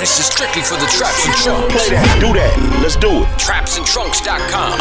This is strictly for the Traps and Trunks. Play that, do that, let's do it. TrapsandTrunks.com.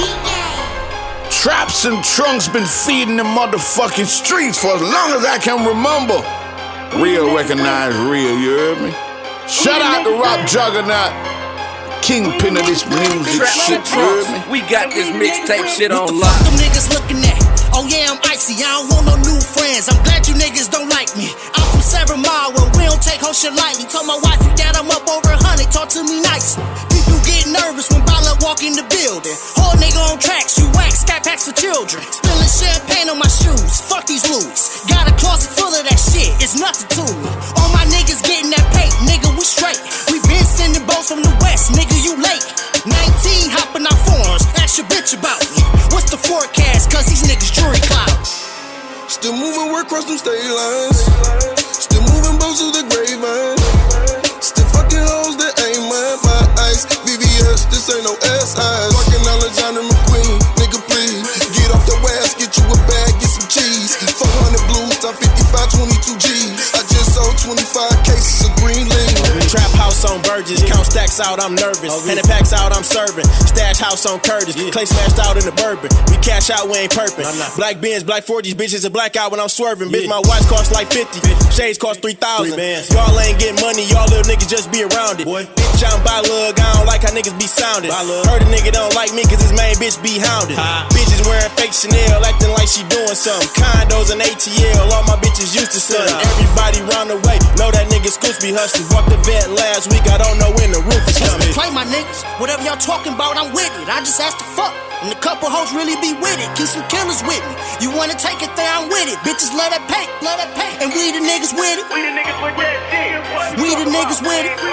Traps and Trunks been feeding the motherfucking streets for as long as I can remember. Real recognize real, you heard me? Shout out to Rob Juggernaut, kingpin of this music Traps shit, and you heard Trunks. me? We got this mixtape shit on What the lock. fuck them niggas looking at? Oh yeah, I'm icy, I don't want no new friends. I'm glad you niggas don't like me. I'm from 7 Mile where we don't take whole shit lightly. Told my wifey that I'm up over 100, talk to me nicely. People get nervous when Bala walk in the building. Whole nigga on tracks, you wax, scat packs for children. Spilling champagne on my shoes, fuck these Louis. Got a closet full of that shit, it's nothing to me. All my niggas getting that pay, nigga, we straight. We been sending boats from the west, nigga, you late. 19 hopping out forums, ask your bitch about me. What's the forecast, cause these niggas jury clouds. Still moving work across them state lines. Still moving boats to the grapevine. Still fucking hoes that ain't mine. My ice, VVS, this ain't no SIs. Fucking Alexander McQueen, nigga please. Get off the ass, get you a bag, get some cheese. 400 blues, top 55, 22 G's. I just sold 25 cases of green lean. Trap house on Burgess, count stacks out, I'm nervous. And it packs out, I'm serving. Stash house on Curtis, Clay smashed out in the bourbon. We cash out, we ain't perping. Black Benz, black 40s, bitches, a blackout when I'm swerving. Bitch, my watch cost like 50, shades cost 3,000. Y'all ain't getting money, y'all little niggas just be around it. Bitch, I'm by lug, I don't like how niggas be sounded. Heard a nigga don't like me cause his main bitch be hounded. Bitches wearing fake Chanel, acting like she doing something. Condos and ATL, all my bitches used to something. Everybody round the way, know that nigga Scoots be hustling. Walked the vet last week, I don't know when the roof is coming. Play my niggas, whatever y'all talking about, I'm with it. I just asked to fuck, and a couple hoes really be with it. Keep some killers with me. You wanna take it there, I'm with it. Bitches let it pay, and we the niggas with it. We the niggas with that shit. We the niggas with it.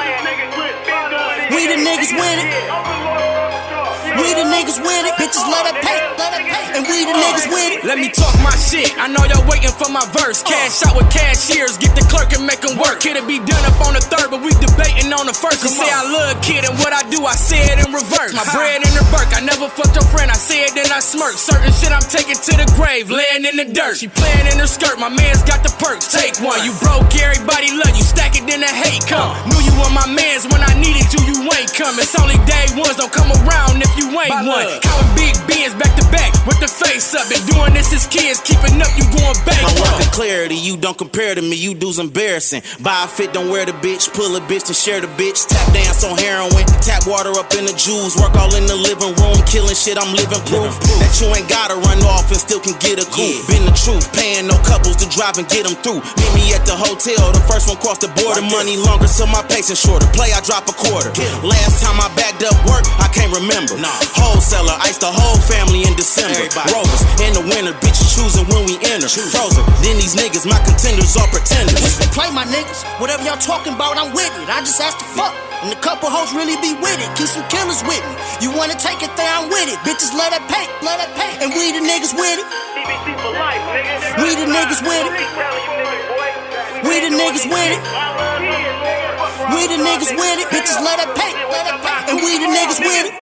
We the niggas with it. We the niggas with it. Bitches let it pay, and we the niggas with it. Let me talk my shit. I know y'all waiting for my verse. Cash out with cashiers, get the clerk and make 'em work. Kid'll be done up on the third, but we debating on the first. You say I love kid, and what I do, I say it in reverse. My bread in the burk, I never fucked your friend, I say it then I smirk. Certain shit I'm taking to the grave, laying in the dirt. She playing in her skirt, my man's got the perks. Take one, you broke, everybody love you. Stack it, then the hate come. Knew you were my mans when I needed you, you ain't come. It's only day ones, don't come around if you ain't one. Counting big beans back to back with the face up. Been doing this as kids, keeping up, you going back. I'm working clarity, you don't compare to me, you du's embarrassing. Buy a fit, don't wear the bitch, pull a bitch and share the bitch. Tap dance on heroin, tap water up in the jewels. Work all in the living room, killing shit, I'm living proof that you ain't gotta run off and still can get a coup. Been the truth, paying no couples to drive and get them through. Meet me at the hotel, the first one crossed the border. Money longer, so my patience shorter. Play, I drop a quarter. Last time I backed up work, I can't remember. Wholesaler, iced the whole family in December. Rovers, in the winter, bitches choosing when we enter. Frozen, then these niggas, my contenders are pretenders. Play my niggas, whatever y'all talking about, I'm with it. I just asked to fuck, and a couple hoes really be with it. Keep some killers with me. You wanna take it there, I'm with it. Bitches let it pay, and we the niggas with it. We the niggas with it. We the niggas with it. We the niggas with it. Bitches let it pay, and we the niggas with it.